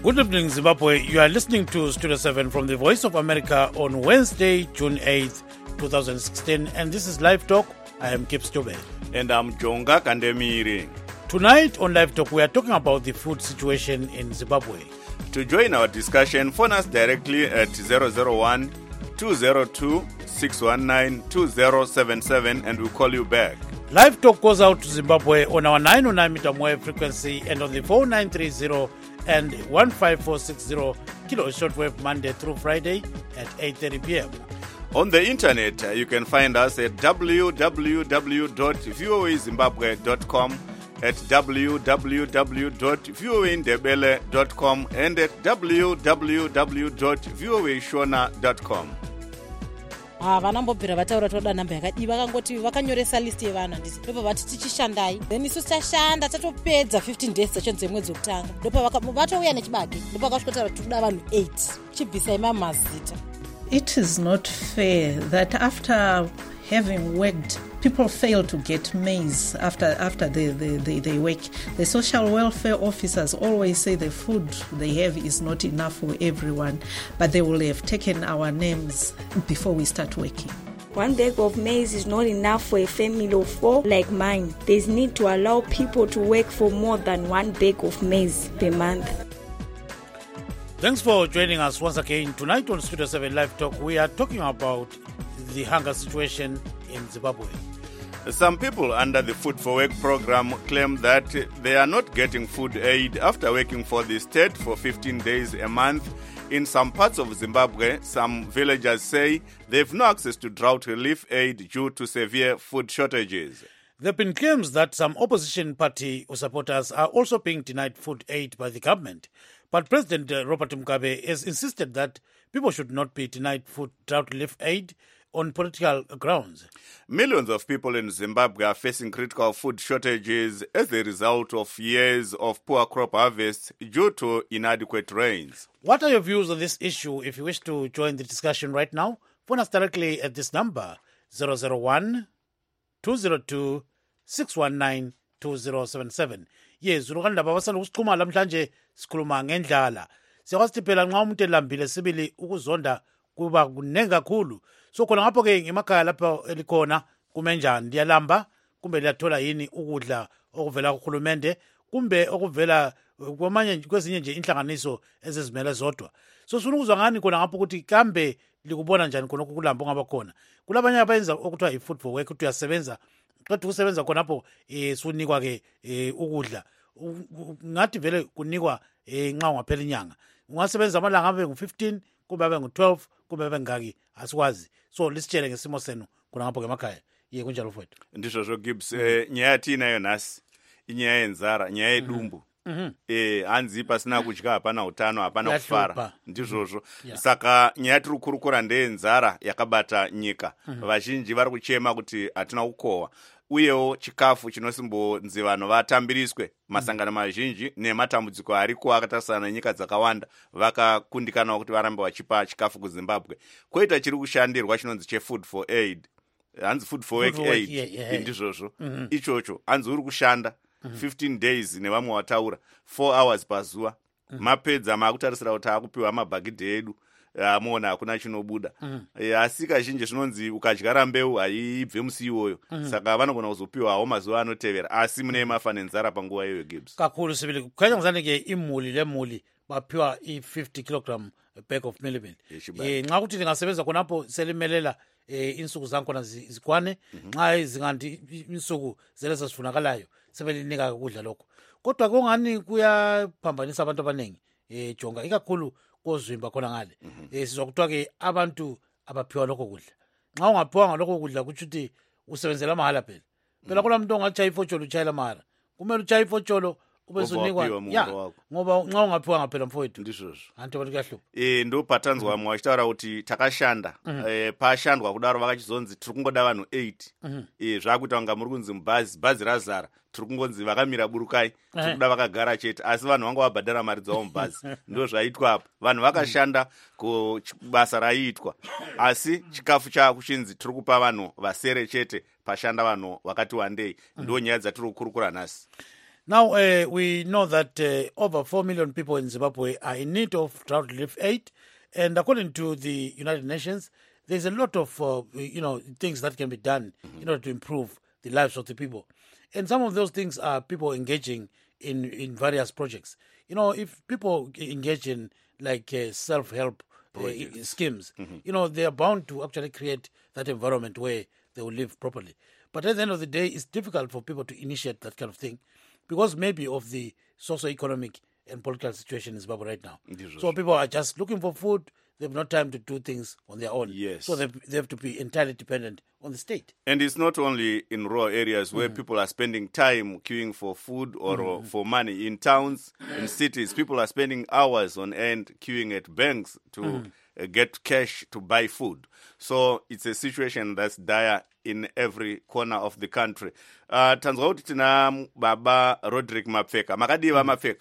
Good evening, Zimbabwe. You are listening to Studio 7 from the Voice of America on Wednesday, June 8th, 2016. And this is Live Talk. I am Kip Stobe. And I'm Jonga Kandemiri. Tonight on Live Talk, we are talking about the food situation in Zimbabwe. To join our discussion, phone us directly at 001-202-619-2077 and we'll call you back. Live Talk goes out to Zimbabwe on our 909 meter wave frequency and on the 4930 and 15460 kilo shortwave Monday through Friday at 8:30 p.m. On the internet, you can find us at www.voazimbabwe.com, at www.voaindebele.com, and at www.voashona.com. vanambobvira vataura toda namba yakadiva vakangoti vakanyoresa list yevanhu handisi ndopa vati tichishandai then isu tashanda tatopedza 15 days session dzemwedzi wekutanga ndopa vatouya nechibage ndopa vakasvikotaura kuti toda vanhu 8 chibvisai mamazita. It is not fair that after having worked, people fail to get maize after they work. The social welfare officers always say the food they have is not enough for everyone, but they will have taken our names before we start working. One bag of maize is not enough for a family of 4 like mine. There's need to allow people to work for more than one bag of maize per month. Thanks for joining us once again. Tonight on Studio 7 Live Talk, we are talking about the hunger situation in Zimbabwe. Some people under the Food for Work program claim that they are not getting food aid after working for the state for 15 days a month. In some parts of Zimbabwe, some villagers say they have no access to drought relief aid due to severe food shortages. There have been claims that some opposition party supporters are also being denied food aid by the government. But President Robert Mugabe has insisted that people should not be denied food drought relief aid on political grounds. Millions of people in Zimbabwe are facing critical food shortages as a result of years of poor crop harvests due to inadequate rains. What are your views on this issue? If you wish to join the discussion right now, phone us directly at this number, 001-202-619-2077. Yes, unokanida babasana usichuma lamhlanje sikhuluma ngendlala. Siyakwazi phela nxa umuntu elambile sibili ukuzonda kuba kunengi kakhulu. So khona ngapho ke ngemakhaya lapha elikhona kumenjani liyalamba kumbe liyathola yini ukudla okuvela kuhulumende kumbe okuvela kwamanye kwezinye nje inhlanganiso ezizimele zodwa. So sifuna ukuzwa ngani khona ngapho ukuthi kambe likubona njani khona ukulamba ongaba khona. Kulabanye abayenza okuthiwa i-food for work ukuthi uyasebenza qeda ukusebenza khona lapho sunikwa ke ukudla. Ngathi vele kunikwa nxa ungaphela inyanga. Ungasebenza amalanga abe ngu15 kumbe abe ngu12 kumbe abe ngaki asikwazi. So lisitshele ngesimo senu khona ngapho emakhaya. Ye kunjalo mfowethu. Ndizvo Gibbs, nyaya tinayo nasi inyaya yenzara, nyaya yedumbu. Hanzi pasina kudya hapana utano hapana kufara ndizvozvo. Saka nyaya tiri kukurukura ndeyenzara yakabata nyika. Vazhinji vari kuchema kuti hatina kukohwa. Uyewo chikafu chinosimbonzi vanhu vatambiriswe. Masangano mazhinji nematambudziko ariko akatarisana nenyika dzakawanda vakakundikana kuti varambe vachipa chikafu kuZimbabwe. Koita chiri kushandirwa chinonzi chefood for aid. Hanzi food for work aid ndizvozvo. Ichocho hanzi uri kushanda 15 days nevamwe wataura 4 hours pazuva. Mapedza maakutarisira kuti akupiwa mabhagidhi edu. Amona hakuna chinobuda. Asi kazhinji zvinonzi ukadyara mbeu haibve musi iwoyo. Saka vanogona kuzopiwawo mazuva anotevera. Asi mune mafa nenzara panguva iyoyo Gibbs. Kakulu sibili kukhanya ke imuli lemuli baphiwa i50 kg bag of millet. Nxa ukuthi lingasebenza khonapho selimelela insuku zakhona zikwane nxa zingandi insuku zeleza sifunakalayo sebelinika ukudla lokho. Kodwa kungani kuyaphambanisa abantu abanengi jonga ikakhulu kozwimba khona ngale. Sizwa kuthiwa ke abantu abaphiwa lokho kudla. Nxa ungaphiwa ngalokho kudla kuthi uthi usebenzela mahala phela. Phela khona umuntu ongatshaya ifotsholo utshayela mahala. Kumele utshaya ifotsholo ube usunikwa ngoba nxa ungaphiwa ngaphela mfowethu ndizvozvo. Anti abantu kuyahlupa. Ndo patanzwa vamwe vachitaura kuti takashanda. Pashandwa kudaro vakachizonzi tiri kungoda vanhu 8. Zvakuita kunga muri kunzi bhazi razara. Tiri kungonzi vakamira burukai. Tiri kuda vakagara chete. Asi vanhu vanga vabhadhara mari dzavo mubhazi. Ndo zvaitwa apa. Vanhu vakashanda kubasa raiitwa. Asi chikafu chakuchinzi tiri kupa vanhu vasere chete pashanda vanhu vakati wandei. Ndo nyaya dzatiri kukurukura nhasi. Now, we know that over 4 million people in Zimbabwe are in need of drought relief aid. And according to the United Nations, there's a lot of, things that can be done in order to improve the lives of the people. And some of those things are people engaging in various projects. If people engage in like self-help schemes, they are bound to actually create that environment where they will live properly. But at the end of the day, it's difficult for people to initiate that kind of thing because maybe of the socio-economic and political situation in Zimbabwe right now. So people are just looking for food. They have no time to do things on their own. Yes. So they have to be entirely dependent on the state. And it's not only in rural areas where people are spending time queuing for food or for money. In towns, in cities, people are spending hours on end queuing at banks to get cash to buy food. So it's a situation that's dire in every corner of the country. Tanzwa kuti tina baba Roderick Mapfeka. Makadiva Mapfeka?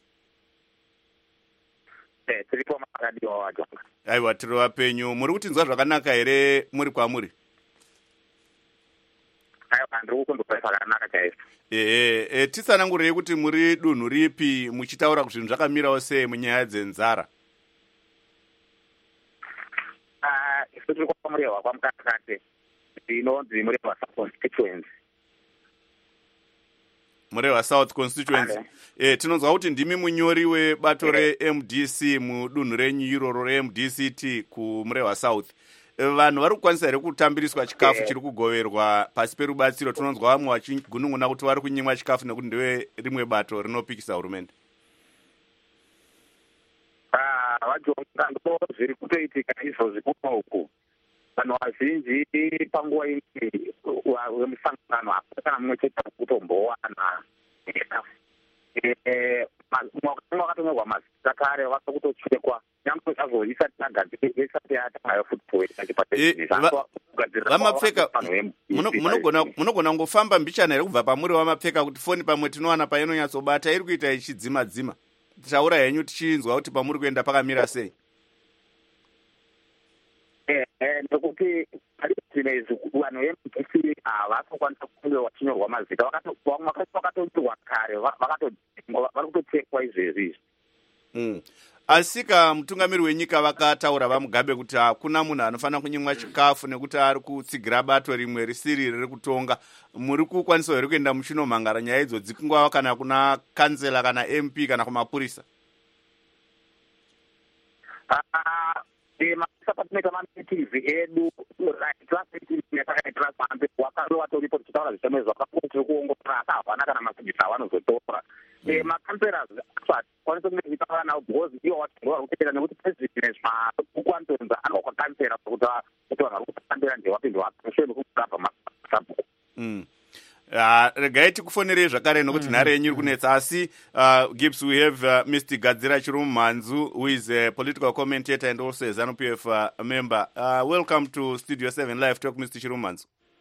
Tiripo makadiwa wajonga. Aiwa, tiri wapenyu. Muri kutinzwa zvakanaka here muri kwamuri? Aiwa, ndiri kundopesa zvakanaka chaizvo. Tisanangurei kuti muri dunhu ripi muchitaura kuti zvinhu zvakamirawo sei munyaya dzenzara? Isu tiri kwamurehwa kwamukati inonzi murehwa constituency. Murehwa South Constituency. Tinonzwa kuti ndimi munyori webato reMDC mudunhu renyu iroro reMDCT kumurehwa South. Vanhu vari kukwanisa here kutambiriswa chikafu chiri kugoverwa pasi perubatsiro? Tinonzwa vamwe vachigunun'una kuti vari kunyimwa chikafu nekuti ndiwe rimwe bato rinopikisa hurumende. Vajonga ndo zviri kutoitika izvozvi kuno uku. Vanhu vazhinji panguva iyi wemusangano hapana kana mumwe chete kutombowana chikafu. Mwakatonyorwa mazita kare vakakutochekwa nyangwe zvazvo isati yagadzirwa isati yatanga food poisoning. Vamapfeka, munogona kungofamba mbichana here kubva pamuri Vamapfeka kuti foni pamwe tinowana painonyatsobata iri kuita ichidzima-dzima. Taura henyu tichinzwa kuti pamuri kuenda pakamira sei. Ndekuti zvinezvi vanhu veMDC havasokwanisa kunge vachinyorwa mazita. Vamwe vakatoitirwa kare vari kutochekwa izvezvi. Asika mutungamiri wenyika vakataura vaMugabe kuti hakuna munhu anofanira kunyimwa chikafu nekuti ari kutsigira bato rimwe risiri riri kutonga. Muri kukwanisa here kuenda muchinomhangara nyaya idzodzi kungava kana kuna kansela kana MP kana kumapurisa? Patinoita mamitizi edu wakatoripo tichitaura zvitemo zvakakuti tiri kuongorora asi havana kana mapurisa avanozotora. Makansera kwanisa kunge tichitaura navo because ivo vatorwa kuteera nekuti president ukwantonza anwa kwakansera kuti vanhu vari kutambira ndevapindu vakushe nekukurapa masabhuku. Regai tikufonerei zvakare nokuti nhare yenyu iri kunetsa. Asi Gibbs, we have Mr. Gadzira Chirumhanzu, who is a political commentator and also a ZANU-PF member. Welcome to Studio 7 Live Talk, Mr. Chirumhanzu.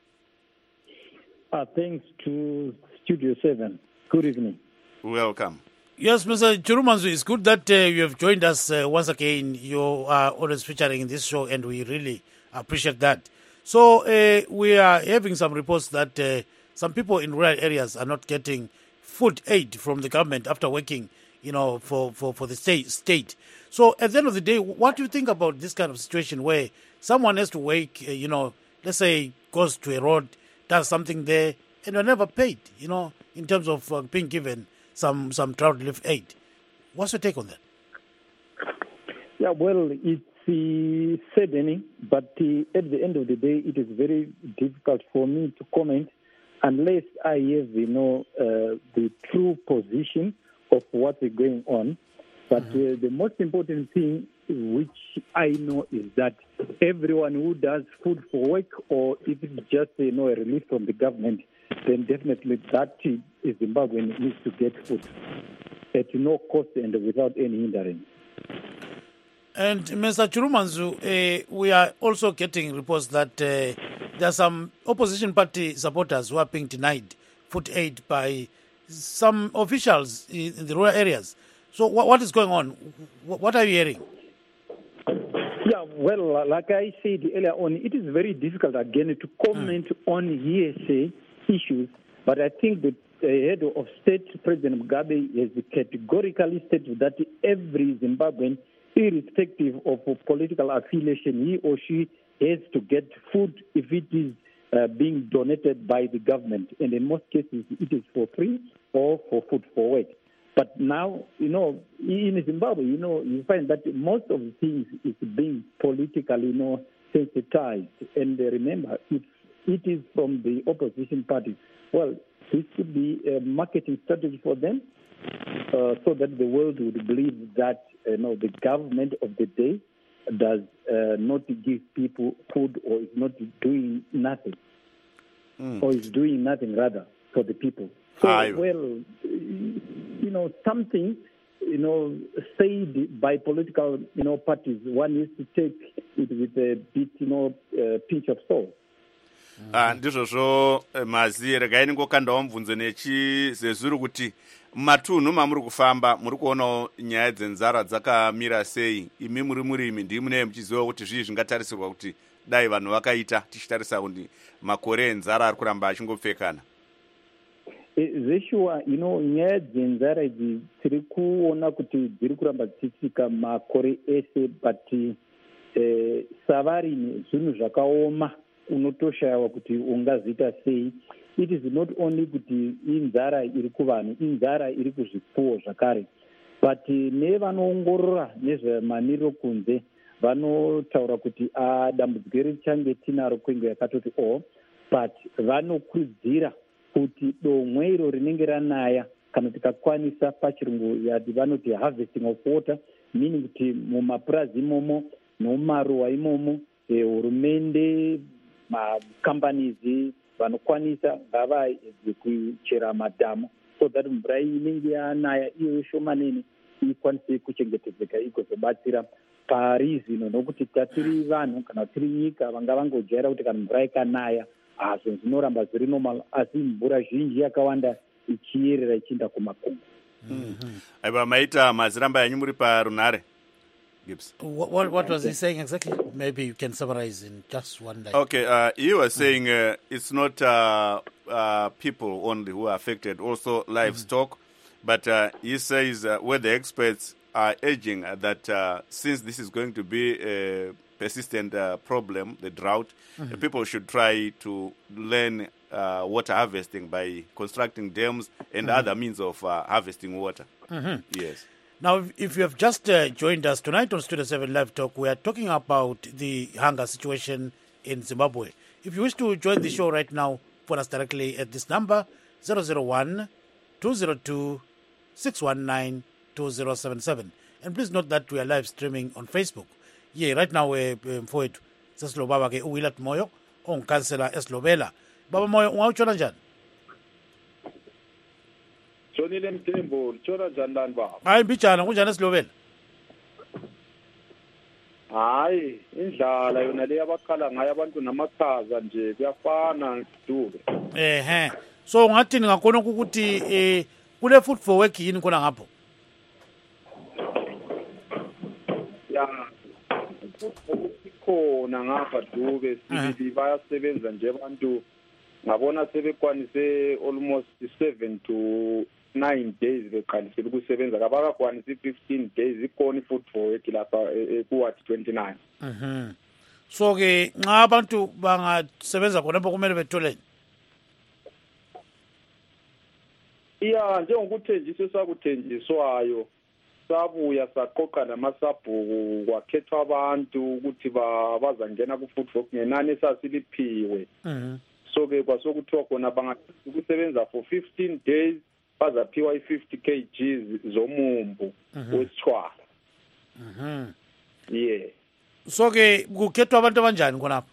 Thanks to Studio 7. Good evening. Welcome. Yes, Mr. Chirumhanzu, it's good that you have joined us once again. You are always featuring in this show, and we really appreciate that. So we are having some reports that some people in rural areas are not getting food aid from the government after working, for the state. So at the end of the day, what do you think about this kind of situation where someone has to work, let's say goes to a road, does something there, and you're never paid, in terms of being given some drought relief aid? What's your take on that? Yeah, well, it's saddening, but at the end of the day, it is very difficult for me to comment unless I have, the true position of what is going on. But the most important thing which I know is that everyone who does food for work, or if it's just, a relief from the government, then definitely that Zimbabwean needs to get food at no cost and without any hindrance. And Mr. Chirumhanzu, we are also getting reports that there are some opposition party supporters who are being denied food aid by some officials in the rural areas. So what is going on? What are you hearing? Yeah, well, like I said earlier on, it is very difficult again to comment on hearsay issues. But I think the head of state, President Mugabe, has categorically stated that every Zimbabwean, irrespective of political affiliation, he or she has to get food if it is being donated by the government. And in most cases, it is for free or for food for work. But now, in Zimbabwe, you find that most of the things is being politically, sensitized. And remember, if it is from the opposition party, well, this could be a marketing strategy for them, so that the world would believe that the government of the day does not give people food, or is not doing nothing, or is doing nothing rather for the people. So, something said by political parties, one needs to take it with a bit pinch of salt. Ndizvozvo Mazi, regai ningokandawo mubvunzo zvezviri kuti matunhu mamuri kufamba muri kuonawo nyaya dzenzara dzakamira sei. Imi muri murimi ndii munee muchiziva kuti zvii zvingatarisirwa kuti dai vanhu vakaita, tichitarisa kuti makore enzara ari kuramba achingopfekana. Zveshuwa nyaya dzenzara idzi tiri kuona kuti dziri kuramba dzichitsika makore ese, but savarimi zvinhu zvakaoma unotoshayiwa kuti ungazviita sei. It is not only kuti inzara iri kuvanhu, inzara iri kuzvipfuwo zvakare, but nevanoongorora nezvemaniro kunze vanotaura kuti dambudziko richange tinaro kwenguva yakatoti but vanokurudzira kuti domwe iro rinenge ranaya, kana tikakwanisa pachirungu yati vanoti harvesting of water, meaning kuti mumapurazi imomo nomumaruwa imomo, hurumende, macompanies vanokwanisa ngavaedze kuchera madhamu, so that mvura inenge yanaya iyo shomanene ikwanise kuchengetedzeka igozobatsira pari zvino, nokuti tatiri vanhu kana tiri nyika vanga vangojaira kuti kana mvura ikanaya hazvo zvinoramba zviri normal, asi mvura zhinji yakawanda ichiyerera ichienda kumakomo. Aiva maita maziramba yanyu muri parunare. Gibbs. What was he saying exactly? Maybe you can summarize in just one line. Okay, he was saying it's not people only who are affected, also livestock. But he says where the experts are urging that since this is going to be a persistent problem, the drought, people should try to learn water harvesting by constructing dams and other means of harvesting water. Yes. Now, if you have just joined us tonight on Studio 7 Live Talk, we are talking about the hunger situation in Zimbabwe. If you wish to join the show right now, phone us directly at this number, 001-202-619-2077. And please note that we are live streaming on Facebook. Yeah, right now, mfowethu sesilo baba ke uWillat Moyo, ongikansela eSlobela. Baba Moyo, ungawutshona njani? Jonile Mthembu, litshona njani lani baba? Hayi mbijana, kunjani eSlobela? Hayi, indlala yona le abakhala ngayo abantu namakhaza nje kuyafana Dube. So ngathini ngakona ukuthi kule food for work yini khona ngapho? Ya, khona ngapha Dube sibili bayasebenza nje abantu ngabona sebekwanise almost 7 to 9 days beqalisile ukusebenza, kabakakwanisi 15 days ikhona food for work lapha kuwathi 29. So ke nxa abantu bangasebenza khonapho kumele betholeni? Iya, njengokuthenjiswa sakuthenjiswayo sabuya saqoqa namasabhuku kwakhethwa abantu ukuthi bazangena ku-food for work ngenani esasiliphiwe. So-ke kwasokuthiwa khona bangakusebenza for 15 days bazaphiwa i-50 kgs zomumbu wesitshwala. Yeah. So-ke kukhethwa abantu abanjani khonapho?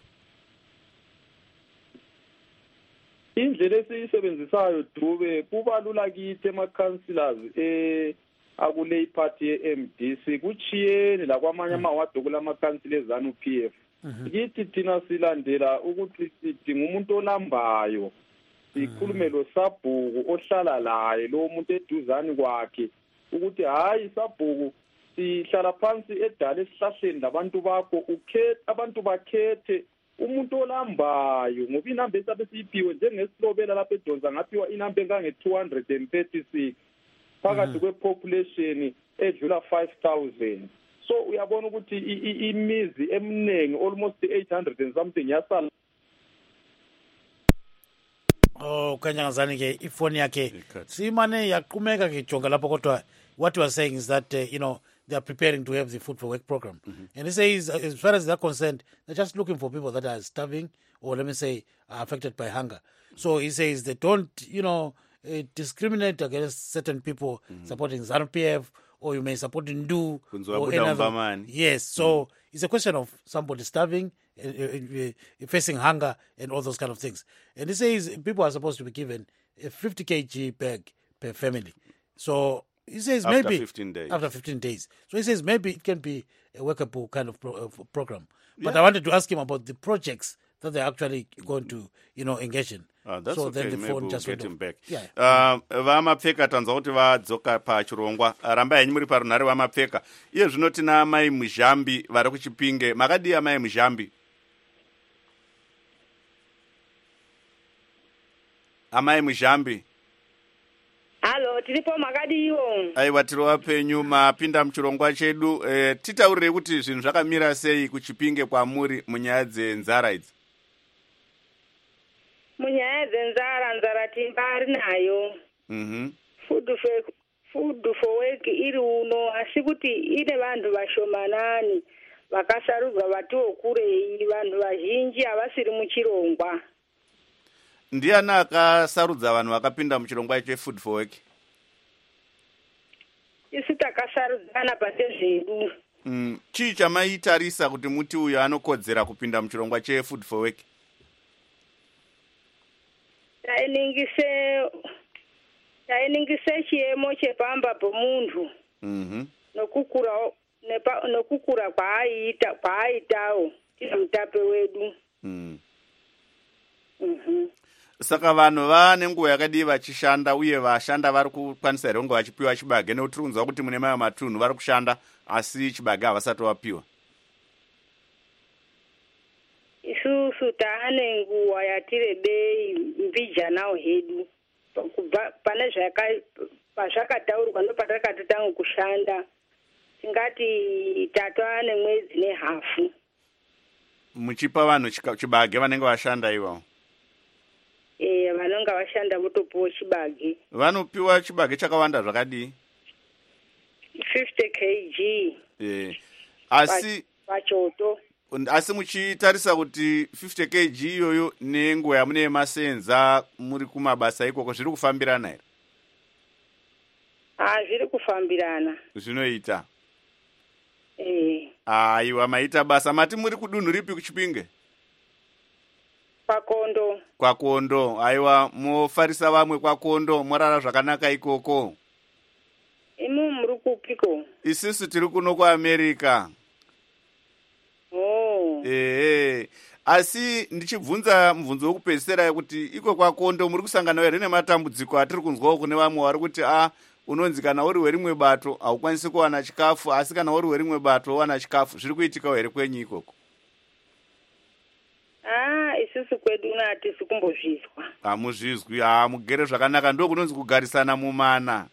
Indlela esiyisebenzisayo Dube kubalula kithi ama-councillors akule party ye-MDC kuchiyene la kwamanye amawadi kulama-council ezanu-PF. Kithi thina silandela ukuthi sidinga umuntu olambayo, sikhulume lo sabhuku ohlala laye lo muntu eduzani kwakhe ukuthi hayi sabhuku sihlala phansi edala esihlahleni labantu bakho, abantu bakhethe umuntu olambayo ngoba inamba esabe siyiphiwe njengesilobela lapha edonsa ngaphiwa inamba engange-236 phakathi kwepopulation edlula 5,000. So uyabona ukuthi imizi eminingi almost 800 and something yasala. Oh, kanyangazani ke ifoni yakhe simane yaqhumeka ke jonga lapho kodwa what we are saying is that they are preparing to have the food for work program. And he says as far as they're concerned, they're just looking for people that are starving or let me say are affected by hunger. So he says they don't discriminate against certain people supporting ZANU-PF, or you may support Ndu or another. Yes, so it's a question of somebody starving, facing hunger and all those kind of things. And he says people are supposed to be given a 50 kg bag per family. So he says after maybe 15 days. After 15 days. So he says maybe it can be a workable kind of program. But I wanted to ask him about the projects that they're actually going to, engage in. That's so okay. then the Maybe phone we'll just get went him back. Yeah. Vamapfeka tanzwa kuti vadzoka pachirongwa ramba yenyu muri parunhare vamapfeka iye zvino tina amai muzhambi vari kuchipinge makadii amai muzhambi amai muzhambi halo tiripo makadiwo aiwa tiri wapenyu mapinda muchirongwa chedu titaurirei kuti zvinhu zvakamira sei kuchipinge kwamuri munyaya dzenzara idzi munyaya dzenzara timbari nayo food for work iri uno asi kuti ine vanhu vashomanani vakasarudzwa vatiwo kurei vanhu vazhinji havasiri muchirongwa. Ndiani akasarudza vanhu vakapinda muchirongwa chefood for work? Isu takasarudzana pazvezvedu. Chii chamaitarisa kuti muti uyu anokodzera kupinda muchirongwa chefood for work? tainingise chiyemo chepamba pomuntu nokukura kwaaitawo tiri mutape wedu. Saka vanhu vane nguva yakadii vachishanda uye vashanda vari kukwanisa here kunge vachipiwa chibage nekuti tirikunzwa kuti mune mayo matunhu vari kushanda asi chibage havasati vapiwa? Isusu taane nguva yatirebei mbijanawo hedu kubva pane pazvakataurwa ndopatakatotanga kushanda tingati tatoane mwedzi nehafu muchipa vanhu chibage vanenge vashanda ivavo. Vanonga vashanda votopiwa chibage. Vanopiwa chibage chakawanda zvakadii? 50 kg. Asi pachoto. Asi muchitarisa kuti 50 kg iyoyo nenguva yamune masenza muri kumabasa ikoko zviri kufambirana here? Zviri kufambirana. Zvinoita. Aiwa maita basa. Mati muri kudunhu ripi kuchipinge? Kwakondo. Kwakondo. Aiwa mofarisa vamwe kwakondo morara zvakanaka ikoko. Imu muri kupiko? Isusu tiri kuno kuAmerica. Asi ndichibvunza mubvunzo wokupedzisira kuti iko kwakondo muri kusangana here nematambudziko atiri kunzwawo kune vamwe vari kuti unonzi kana uri werimwe bato haukwanisi kuwana chikafu asi kana uri werimwe bato wowana chikafu. Zviri kuitikawo here kwenyu ikoko? Isusu kwedu hatisi kumbozvizwa. Hamuzvizwi. Mugere zvakanaka, ndo kunonzi kugarisana mumana.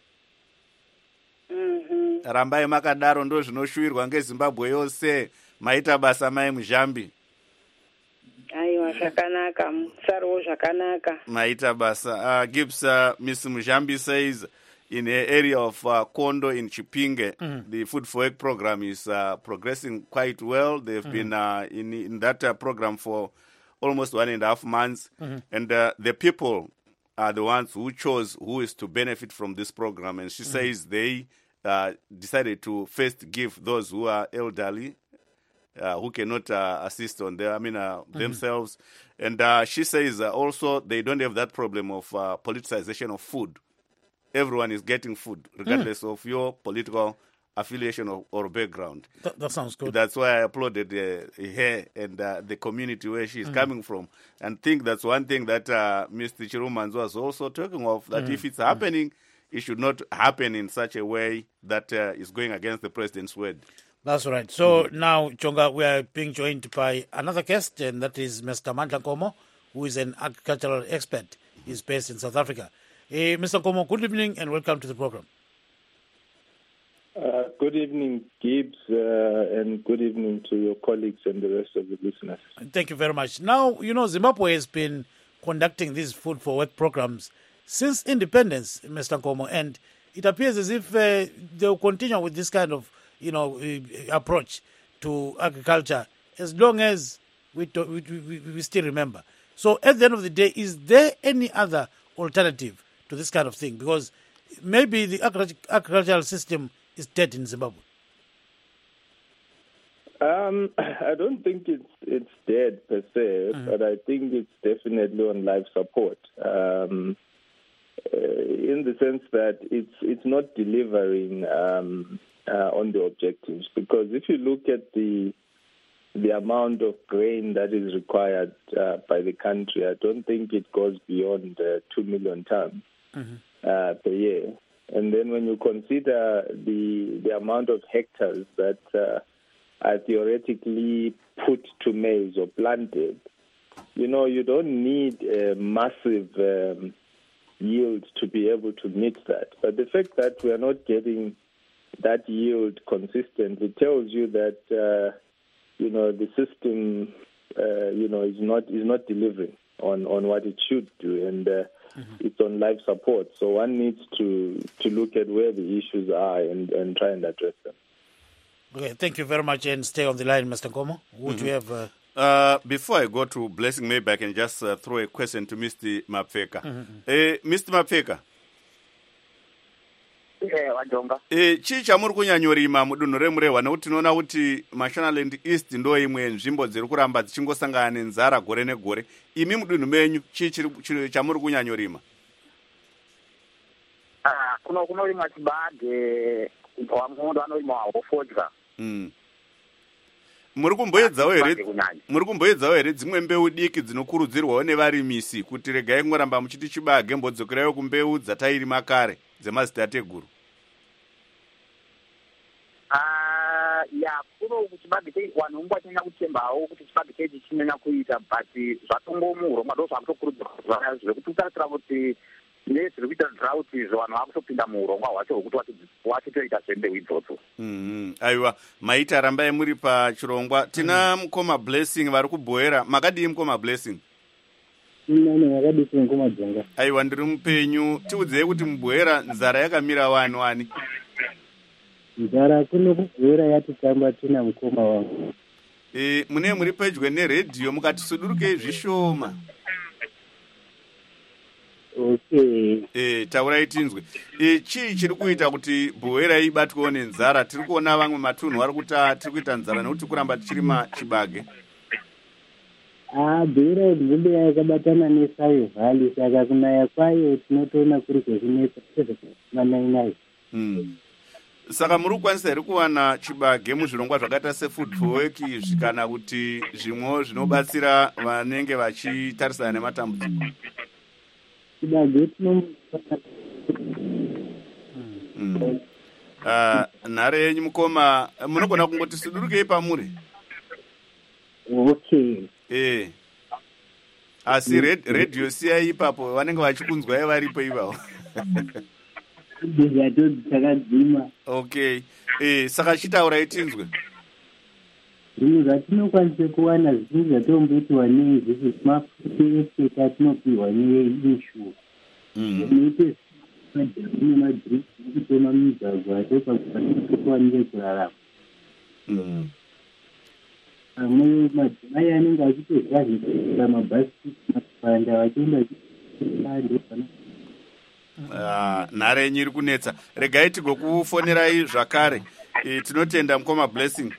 Rambai makadaro, ndo zvinoshuwirwa ngeZimbabwe yose. Maita basa mai muzhambi. Aiwa zvakanaka, musarowo zvakanaka. Maita basa. Gibbs, Miss Muzhambi says in the area of Kondo in Chipinge, the Food for Work program is progressing quite well. They've been in that program for almost 1.5 months. And the people are the ones who chose who is to benefit from this program. And she says they decided to first give those who are elderly, who cannot assist on themselves. And she says also they don't have that problem of politicization of food. Everyone is getting food, regardless of your political affiliation or background. That sounds good. That's why I applauded her and the community where she's coming from. And think that's one thing that Mr. Chirumanzo was also talking of, that if it's happening, it should not happen in such a way that is going against the president's word. That's right. So now, Chonga, we are being joined by another guest, and that is Mr. Mandla Nkomo, who is an agricultural expert. He's based in South Africa. Mr. Nkomo, good evening and welcome to the program. Good evening, Gibbs, and good evening to your colleagues and the rest of the listeners. Thank you very much. Now, Zimbabwe has been conducting these food for work programs since independence, Mr. Nkomo, and it appears as if they will continue with this kind of approach to agriculture as long as we still remember. So at the end of the day, is there any other alternative to this kind of thing? Because maybe the agricultural system is dead in Zimbabwe. I don't think it's dead per se, but I think it's definitely on life support. In the sense that it's not delivering on the objectives, because if you look at the amount of grain that is required by the country, I don't think it goes beyond 2 million tons per year. And then when you consider the amount of hectares that are theoretically put to maize or planted, you don't need a massive yield to be able to meet that. But the fact that we are not getting that yield consistently tells you that the system is not delivering on what it should do, and it's on life support. So one needs to look at where the issues are and try and address them. Okay, thank you very much, and stay on the line, Mr. Nkomo. Would you have? Before I go to Blessing, maybe I can just throw a question to Mr. Mapfeka. Mr. Mapfeka. Chii chamuri kunyanyorima mudunhu remurehwa nekuti tinoona kuti Mashonaland East ndo imwe nzvimbo dziri kuramba dzichingosangana nenzara gore negore. Imi mudunhu menyu chii chamuri kunyanyorima? Kunorimwa chibage, wamundu vanorima hofodya. Muri kumboedzawo here dzimwe mbeu diki dzinokurudzirwawo nevarimisi kuti regai kungoramba muchiti chibage, mbodzokerai kumbeu dzatairima kare dzemazitateguru? Kuno chibage vanhu vachanyanya kutembawo kuti chibage chechi chinyanya kuita, but zvatongomurwa ndo zvakutokurudzirwa zvekuti utarisira kuti nezviri kuita drought izvo vanhu vakutopinda muurongwa hwacho hwekuti wachitoita zvembeu idzodzo. Aiwa, maita rambai muri pachirongwa. Tina mukoma Blessing vari kubhoera. Makadii mukoma Blessing? Makadii mukoma Dzenga. Aiwa, ndiri mupenyu. Tiudzei kuti mubhoera nzara yakamira wani? Nzara kuno kubhoera yatitamba tina mukoma wangu. Mune muri pedyo neredhiyo mukatisudurukei zvishoma. Okay. Taurai tinzwe. Chii chiri kuita kuti bhoera ibatwewo nenzara? Tiri kuona vamwe matunhu vari kuti tiri kuita nzara nekuti kuramba tichirima chibage. Bhoera nzvimbo yakabatana neSaivhali, saka kunaya kwayo tinotoona kuri kwekunetsa manai. Saka muri kukwanisa here kuwana chibage muzvirongwa zvakaita sefood for work izvi kana kuti zvimwewo zvinobatsira vanenge vachitarisana nematambudziko? Chibage nhare yenyu mukoma, munogona kungoti sudurukei pamuri? Okay. Asi redhiyo siyai ipapo, vanenge vachikunzwai varipo ivavo. Takadzima. Okay. Saka chitaurai tinzwe. Zvinhu zvatinokwanisa kuwana zvinhu zvatomboitwa nezvisi mafuta atinopiwa neinshu. Inoite nemadhirip ekutema migwagwa ndopakwanisa kurarama. Amwe madzimai anenge achitodya zvekuita mabhasikiti mapanda vachienda nhare yenyu iri kunetsa. Regai tigokufonerai zvakare. Tinotenda mukoma Blessing.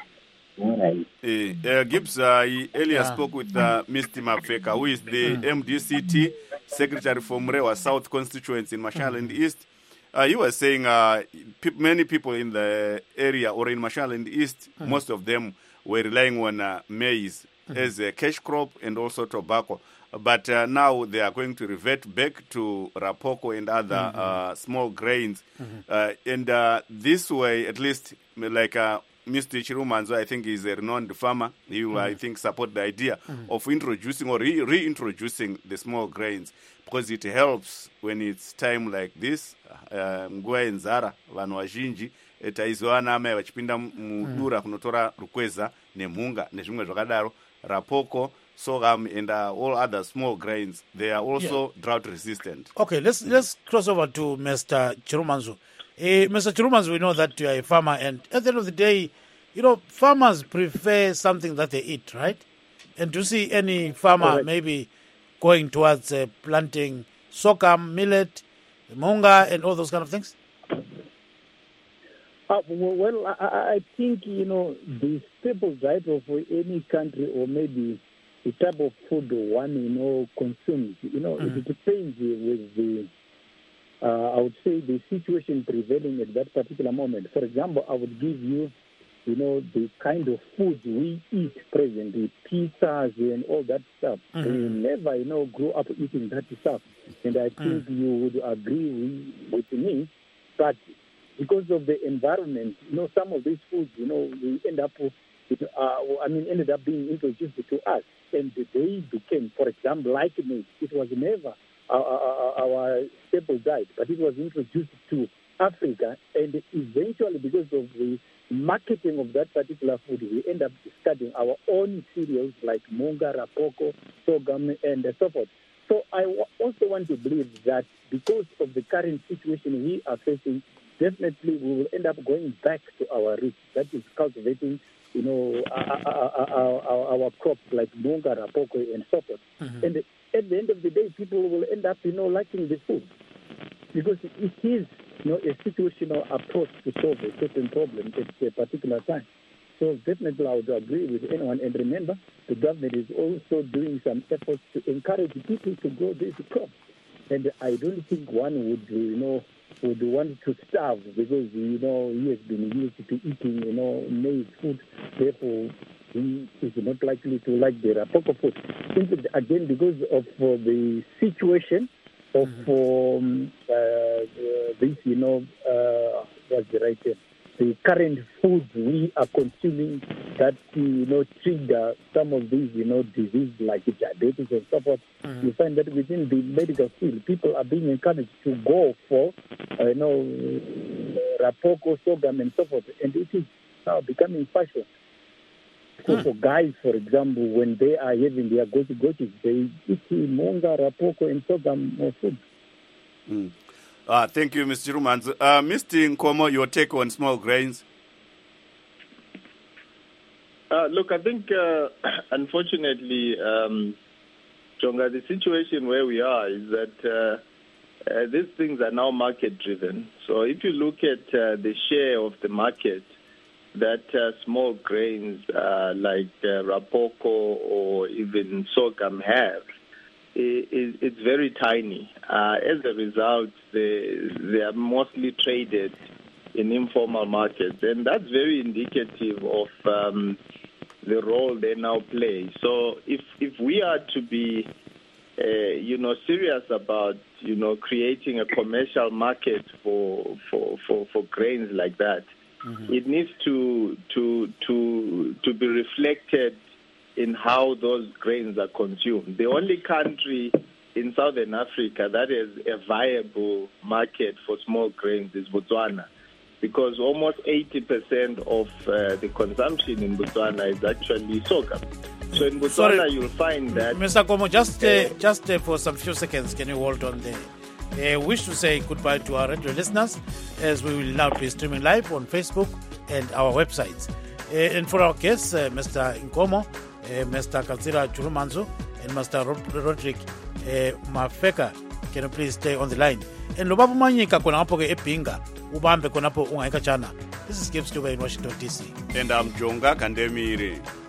Gibbs earlier spoke with Mr. Mapfeka, who is the MDCT Secretary for Murehwa South Constituency in Mashonaland East. He was saying many people in the area or in Mashonaland East, most of them were relying on maize as a cash crop and also tobacco. But now they are going to revert back to Rapoko and other small grains. And this way, at least, like Mr. Chirumanzo, I think, is a renowned farmer. He will, I think, support the idea of introducing or reintroducing the small grains, because it helps when it's time like this. Nguva yenzara vanhu vazhinji taizowana amai vachipinda mudura kunotora rukweza nemhunga nezvimwe zvakadaro. Rapoko, sorghum, and all other small grains, they are also drought resistant. Okay, let's cross over to Mr. Chirumanzo. Mr. Chirumanzo, we know that you are a farmer, and at the end of the day, farmers prefer something that they eat, right? And do you see any farmer maybe going towards planting sorghum, millet, munga, and all those kind of things? Well, I think, the staple diet of any country, or maybe the type of food one, consumes, it depends with the, I would say, the situation prevailing at that particular moment. For example, I would give you, the kind of food we eat presently, pizzas and all that stuff. We never, grew up eating that stuff. And I think you would agree with me that because of the environment, some of these foods, we ended up being introduced to us. And they became, for example, like meat. It was never our staple diet, but it was introduced to Africa. And eventually, because of the marketing of that particular food, we end up starting our own cereals like munga, rapoko, sorghum, and so forth. So I also want to believe that because of the current situation we are facing, definitely we will end up going back to our roots, that is cultivating, our crops like munga, rapoko, and so forth. And at the end of the day, people will end up, liking the food, because it is, a situational approach to solve a certain problem at a particular time. So definitely I would agree with anyone. And remember, the government is also doing some efforts to encourage people to grow these crops. And I don't think one would, would want to starve because, he has been used to eating, maize food. Therefore, he is not likely to like the rapoko food. Simply, again, because of the situation of this, what's the right term? The current foods we are consuming that, trigger some of these, diseases like diabetes and so forth. You find that within the medical field, people are being encouraged to go for, rapoko, sorghum, and so forth. And it is now becoming fashion. So for guys, for example, when they are having their gochi, they eat munga, rapoko, and sorghum food. Thank you, Mr. Chirumanzo. Mr. Nkomo, your take on small grains? Look, I think, unfortunately, Jonga, the situation where we are is that these things are now market-driven. So if you look at the share of the market that small grains like rapoko or even sorghum have, it's very tiny. As a result, they are mostly traded in informal markets, and that's very indicative of the role they now play. So if we are to be, serious about, creating a commercial market for grains like that, it needs to be reflected in how those grains are consumed. The only country in Southern Africa that has a viable market for small grains is Botswana, because almost 80% of the consumption in Botswana is actually sorghum. So in Botswana, you'll find that... Mr. Komo, just for some few seconds, can you hold on there? Wish to say goodbye to our radio listeners, as we will now be streaming live on Facebook and our websites. And for our guests, Mr. Nkomo, Mr. Katsira Chirumanzo, and Mr. Roderick Mafeka, can you please stay on the line? And Lobabu Manyika konapo ke epinga, ubambe konapo ungaika chana. This is Gibbs Tuga in Washington, D.C. And I'm Jonga Kandemiri.